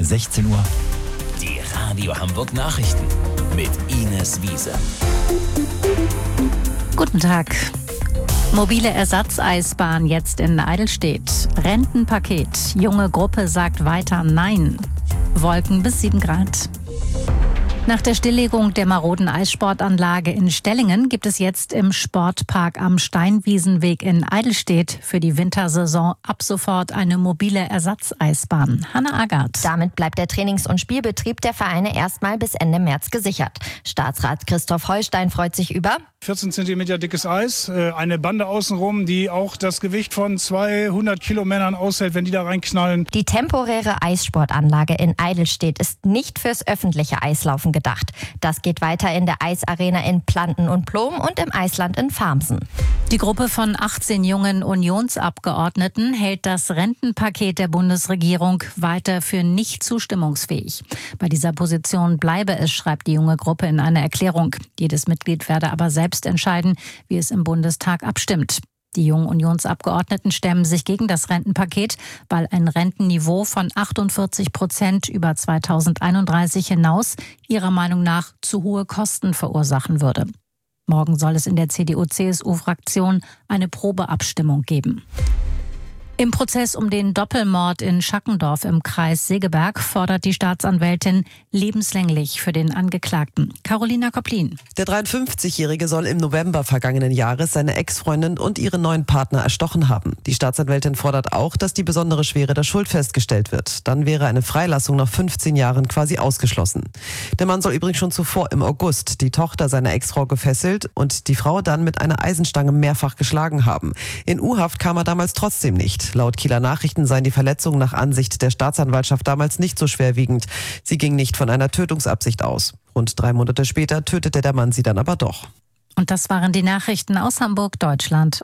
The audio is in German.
16 Uhr die Radio Hamburg Nachrichten mit Ines Wiese. Guten Tag. Mobile Ersatzeisbahn jetzt in Eidelstedt. Rentenpaket. Junge Gruppe sagt weiter Nein. Wolken bis 7 Grad. Nach der Stilllegung der maroden Eissportanlage in Stellingen gibt es jetzt im Sportpark am Steinwiesenweg in Eidelstedt für die Wintersaison ab sofort eine mobile Ersatzeisbahn. Hanna Agard. Damit bleibt der Trainings- und Spielbetrieb der Vereine erstmal bis Ende März gesichert. Staatsrat Christoph Holstein freut sich über 14 cm dickes Eis, eine Bande außenrum, die auch das Gewicht von 200 Kilomännern aushält, wenn die da reinknallen. Die temporäre Eissportanlage in Eidelstedt ist nicht fürs öffentliche Eislaufen gedacht. Das geht weiter in der Eisarena in Planten und Plom und im Eisland in Farmsen. Die Gruppe von 18 jungen Unionsabgeordneten hält das Rentenpaket der Bundesregierung weiter für nicht zustimmungsfähig. Bei dieser Position bleibe es, schreibt die junge Gruppe in einer Erklärung. Jedes Mitglied werde aber selbst entscheiden, wie es im Bundestag abstimmt. Die jungen Unionsabgeordneten stemmen sich gegen das Rentenpaket, weil ein Rentenniveau von 48% über 2031 hinaus ihrer Meinung nach zu hohe Kosten verursachen würde. Morgen soll es in der CDU-CSU-Fraktion eine Probeabstimmung geben. Im Prozess um den Doppelmord in Schackendorf im Kreis Segeberg fordert die Staatsanwältin lebenslänglich für den Angeklagten. Carolina Kopplin. Der 53-Jährige soll im November vergangenen Jahres seine Ex-Freundin und ihren neuen Partner erstochen haben. Die Staatsanwältin fordert auch, dass die besondere Schwere der Schuld festgestellt wird. Dann wäre eine Freilassung nach 15 Jahren quasi ausgeschlossen. Der Mann soll übrigens schon zuvor im August die Tochter seiner Ex-Frau gefesselt und die Frau dann mit einer Eisenstange mehrfach geschlagen haben. In U-Haft kam er damals trotzdem nicht. Laut Kieler Nachrichten seien die Verletzungen nach Ansicht der Staatsanwaltschaft damals nicht so schwerwiegend. Sie ging nicht von einer Tötungsabsicht aus. Rund 3 Monate später tötete der Mann sie dann aber doch. Und das waren die Nachrichten aus Hamburg, Deutschland